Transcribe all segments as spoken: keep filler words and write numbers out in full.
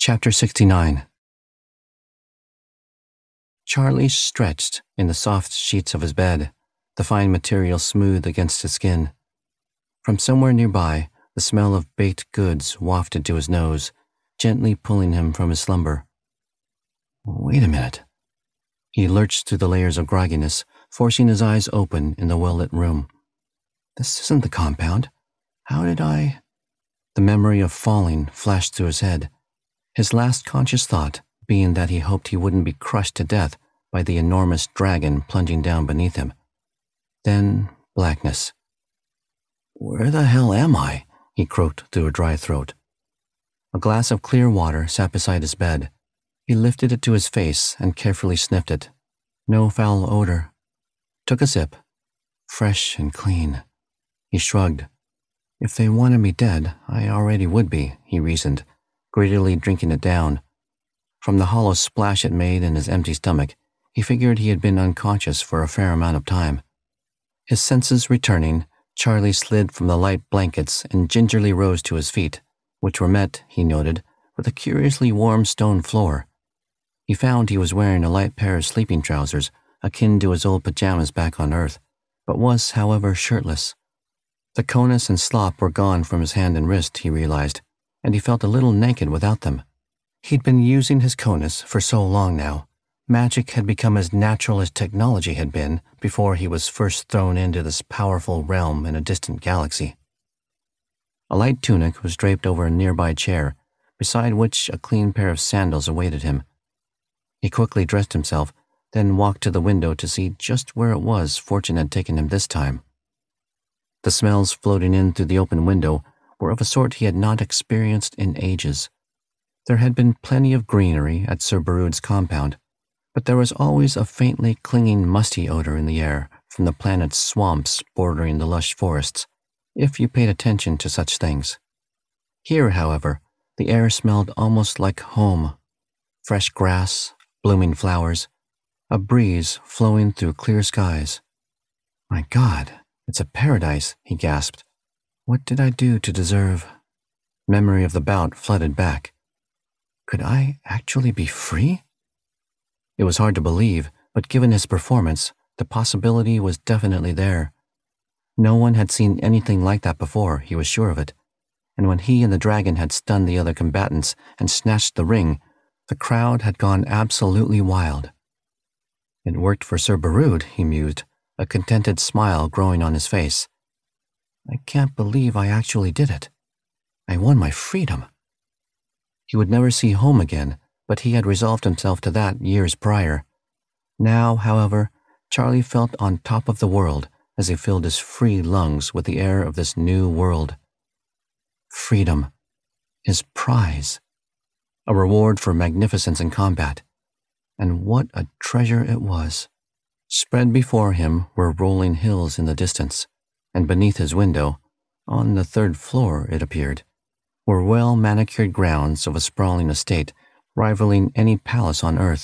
Chapter sixty-nine. Charlie stretched in the soft sheets of his bed, the fine material smooth against his skin. From somewhere nearby, the smell of baked goods wafted to his nose, gently pulling him from his slumber. Wait a minute. He lurched through the layers of grogginess, forcing his eyes open in the well-lit room. This isn't the compound. How did I... The memory of falling flashed through his head, his last conscious thought being that he hoped he wouldn't be crushed to death by the enormous dragon plunging down beneath him. Then blackness. Where the hell am I? He croaked through a dry throat. A glass of clear water sat beside his bed. He lifted it to his face and carefully sniffed it. No foul odor. Took a sip. Fresh and clean. He shrugged. If they wanted me dead, I already would be, he reasoned, greedily drinking it down. From the hollow splash it made in his empty stomach, he figured he had been unconscious for a fair amount of time. His senses returning, Charlie slid from the light blankets and gingerly rose to his feet, which were met, he noted, with a curiously warm stone floor. He found he was wearing a light pair of sleeping trousers, akin to his old pajamas back on Earth, but was, however, shirtless. The conus and slop were gone from his hand and wrist, he realized, and he felt a little naked without them. He'd been using his conus for so long now. Magic had become as natural as technology had been before he was first thrown into this powerful realm in a distant galaxy. A light tunic was draped over a nearby chair, beside which a clean pair of sandals awaited him. He quickly dressed himself, then walked to the window to see just where it was fortune had taken him this time. The smells floating in through the open window were of a sort he had not experienced in ages. There had been plenty of greenery at Sir Barud's compound, but there was always a faintly clinging musty odor in the air from the planet's swamps bordering the lush forests, if you paid attention to such things. Here, however, the air smelled almost like home. Fresh grass, blooming flowers, a breeze flowing through clear skies. My God, it's a paradise, he gasped. What did I do to deserve? Memory of the bout flooded back. Could I actually be free? It was hard to believe, but given his performance, the possibility was definitely there. No one had seen anything like that before, he was sure of it, and when he and the dragon had stunned the other combatants and snatched the ring, the crowd had gone absolutely wild. It worked for Sir Barud, he mused, a contented smile growing on his face. I can't believe I actually did it. I won my freedom. He would never see home again, but he had resolved himself to that years prior. Now, however, Charlie felt on top of the world as he filled his free lungs with the air of this new world. Freedom. His prize. A reward for magnificence in combat. And what a treasure it was. Spread before him were rolling hills in the distance, and beneath his window, on the third floor it appeared, were well-manicured grounds of a sprawling estate rivaling any palace on Earth.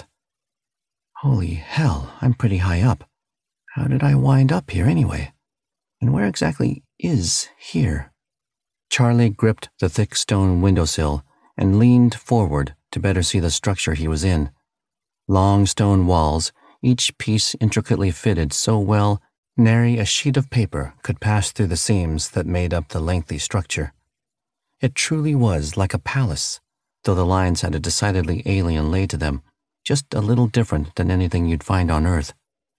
Holy hell, I'm pretty high up. How did I wind up here anyway? And where exactly is here? Charlie gripped the thick stone windowsill and leaned forward to better see the structure he was in. Long stone walls, each piece intricately fitted so well nary a sheet of paper could pass through the seams that made up the lengthy structure. It truly was like a palace, though the lines had a decidedly alien lay to them, just a little different than anything you'd find on Earth.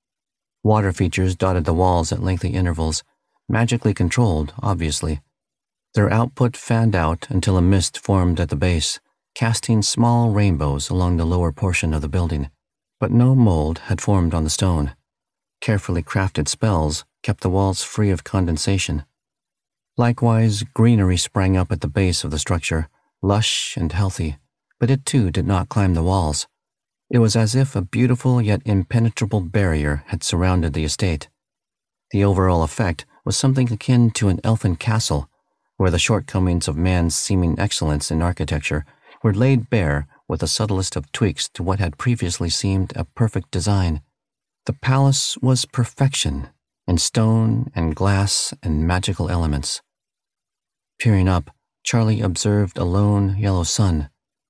Water features dotted the walls at lengthy intervals, magically controlled, obviously. Their output fanned out until a mist formed at the base, casting small rainbows along the lower portion of the building. But no mold had formed on the stone. Carefully crafted spells kept the walls free of condensation. Likewise, greenery sprang up at the base of the structure, lush and healthy, but it too did not climb the walls. It was as if a beautiful yet impenetrable barrier had surrounded the estate. The overall effect was something akin to an elfin castle, where the shortcomings of man's seeming excellence in architecture were laid bare with the subtlest of tweaks to what had previously seemed a perfect design. The palace was perfection, in stone and glass and magical elements. Peering up, Charlie observed a lone yellow sun.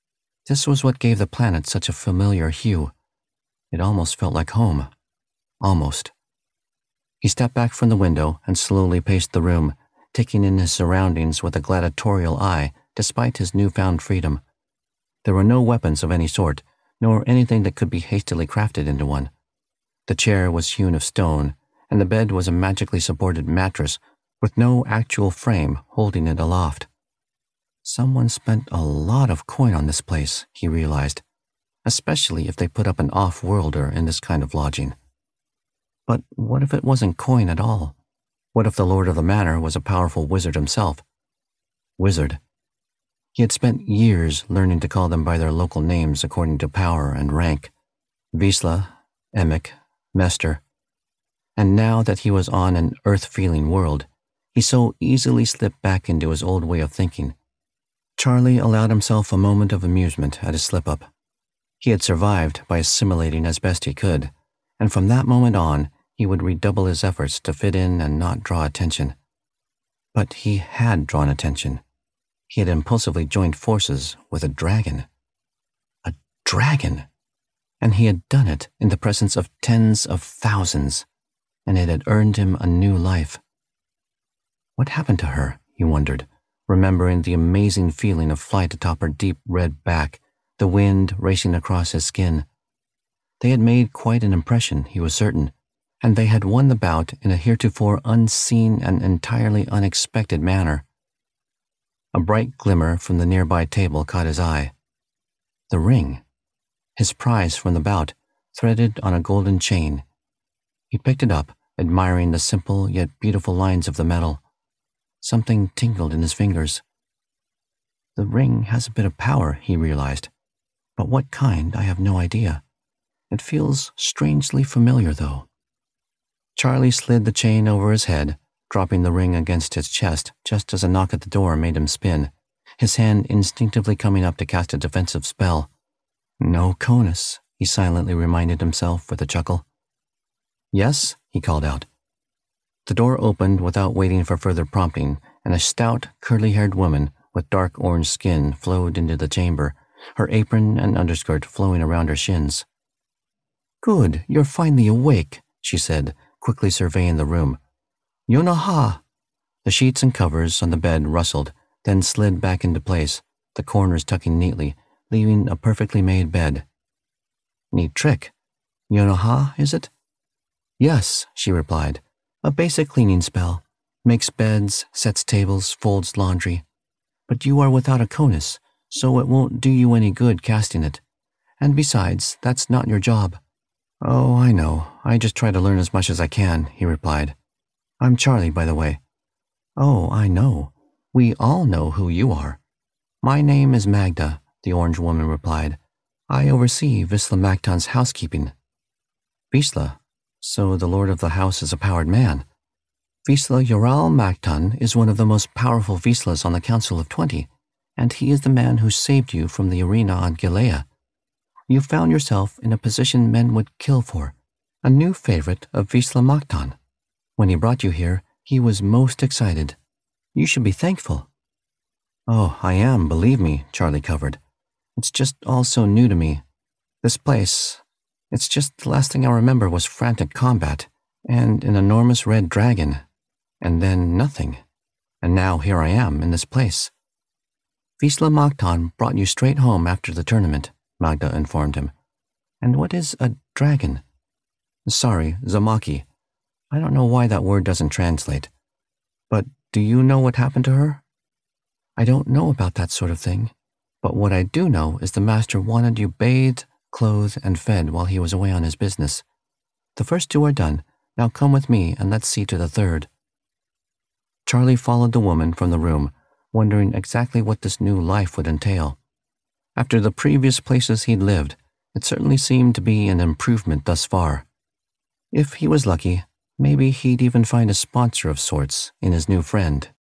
This was what gave the planet such a familiar hue. It almost felt like home. Almost. He stepped back from the window and slowly paced the room, taking in his surroundings with a gladiatorial eye despite his newfound freedom. There were no weapons of any sort, nor anything that could be hastily crafted into one. The chair was hewn of stone, and the bed was a magically supported mattress with no actual frame holding it aloft. Someone spent a lot of coin on this place, he realized, especially if they put up an off-worlder in this kind of lodging. But what if it wasn't coin at all? What if the lord of the manor was a powerful wizard himself? Wizard. He had spent years learning to call them by their local names according to power and rank. Wisla, Emic, Mester. And now that he was on an earth-feeling world, he so easily slipped back into his old way of thinking. Charlie allowed himself a moment of amusement at his slip-up. He had survived by assimilating as best he could, and from that moment on, he would redouble his efforts to fit in and not draw attention. But he had drawn attention. He had impulsively joined forces with a dragon. A dragon! And he had done it in the presence of tens of thousands, and it had earned him a new life. What happened to her, he wondered, remembering the amazing feeling of flight atop her deep red back, the wind racing across his skin. They had made quite an impression, he was certain, and they had won the bout in a heretofore unseen and entirely unexpected manner. A bright glimmer from the nearby table caught his eye. The ring, his prize from the bout, threaded on a golden chain. He picked it up, admiring the simple yet beautiful lines of the metal. Something tingled in his fingers. The ring has a bit of power, he realized, but what kind I have no idea. It feels strangely familiar, though. Charlie slid the chain over his head, dropping the ring against his chest just as a knock at the door made him spin, his hand instinctively coming up to cast a defensive spell. No conus, he silently reminded himself with a chuckle. Yes, he called out. The door opened without waiting for further prompting, and a stout, curly-haired woman with dark orange skin flowed into the chamber, her apron and underskirt flowing around her shins. Good, you're finally awake, she said, quickly surveying the room. Yonaha! The sheets and covers on the bed rustled, then slid back into place, the corners tucking neatly, leaving a perfectly made bed. Neat trick. Yonaha, is it? Yes, she replied. A basic cleaning spell. Makes beds, sets tables, folds laundry. But you are without a conus, so it won't do you any good casting it. And besides, that's not your job. Oh, I know. I just try to learn as much as I can, he replied. I'm Charlie, by the way. Oh, I know. We all know who you are. My name is Magda, the orange woman replied. I oversee Wisla Macton's housekeeping. Wisla? So the lord of the house is a powered man. Wisla Yoral Macton is one of the most powerful Wislas on the Council of Twenty, and he is the man who saved you from the arena on Gilea. You found yourself in a position men would kill for, a new favorite of Wisla Macton. When he brought you here, he was most excited. You should be thankful. Oh, I am, believe me, Charlie covered. It's just all so new to me. This place, it's just the last thing I remember was frantic combat, and an enormous red dragon, and then nothing. And now here I am in this place. Wisla Macton brought you straight home after the tournament, Magda informed him. And what is a dragon? Sorry, Zamaki. I don't know why that word doesn't translate. But do you know what happened to her? I don't know about that sort of thing, but what I do know is the master wanted you bathed, clothed, and fed while he was away on his business. The first two are done. Now come with me and let's see to the third. Charlie followed the woman from the room, wondering exactly what this new life would entail. After the previous places he'd lived, it certainly seemed to be an improvement thus far. If he was lucky, maybe he'd even find a sponsor of sorts in his new friend.